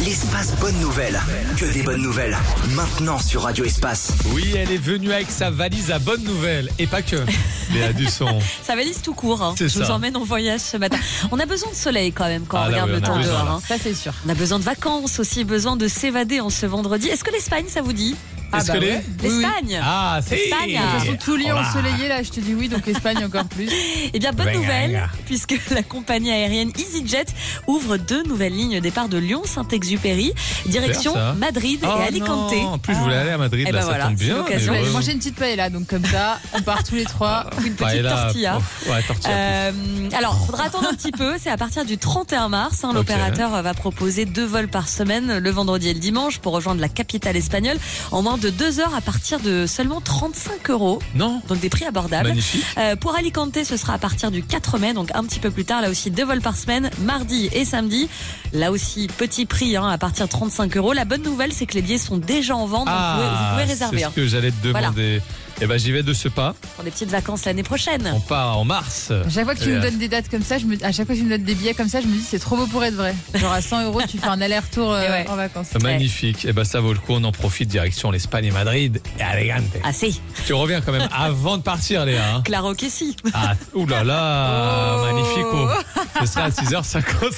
L'espace bonne nouvelle. Que des bonnes nouvelles. Maintenant sur Radio Espace. Oui, elle est venue avec sa valise à bonnes nouvelles. Et pas que. Léa Dusson. Sa valise tout court. Hein. C'est Je vous ça. emmène en voyage ce matin. On a besoin de soleil quand même quand on là, regarde oui, le on a temps besoin, dehors. là. Hein. Ça, c'est sûr. On a besoin de vacances aussi, besoin de s'évader en ce vendredi. Est-ce que l'Espagne, ça vous dit? Est-ce que ouais. L'Espagne. Ah, c'est Espagne. De toute façon, tout Lyon Hola. ensoleillé, là, je te dis oui, donc Espagne encore plus. Eh bien, bonne Venga, nouvelle, venga. puisque la compagnie aérienne EasyJet ouvre 2 nouvelles lignes départ de Lyon-Saint-Exupéry, direction Super, ça. Madrid Oh et Alicante. non, en plus, je voulais aller à Madrid, Eh là, ben ça voilà, tombe c'est bien. l'occasion. mais J'ai ouais. mangé une petite paella, donc comme ça, on part tous les trois. Une petite Paella, tortilla. Ouais, tortilla. Alors, faudra attendre un petit peu. C'est à partir du 31 mars. Hein, l'opérateur va proposer 2 vols par semaine, le vendredi et le dimanche, pour rejoindre la capitale espagnole en moins de 2 heures à partir de seulement 35 €. Non, Donc des prix abordables. magnifique. Pour Alicante, ce sera à partir du 4 mai, donc un petit peu plus tard. Là aussi, 2 vols par semaine, mardi et samedi. Là aussi, petit prix à partir de 35 €. La bonne nouvelle, c'est que les billets sont déjà en vente. Donc vous pouvez réserver c'est ce que j'allais te Voilà. demander. Eh ben, j'y vais de ce pas. pour des petites vacances l'année prochaine. On part en mars. À chaque fois que tu me donnes des dates comme ça, à chaque fois que tu me donnes des billets comme ça, je me dis c'est trop beau pour être vrai. Genre à 100 €, tu fais un aller-retour Et ouais. en vacances. Magnifique. Eh ben, ça vaut le coup. On en profite direction l'Espagne et Madrid et Alicante. Assez. Tu reviens quand même avant de partir, Léa. Hein. Claro que si. Ah, oulala, magnifico. Ce sera à 6h50.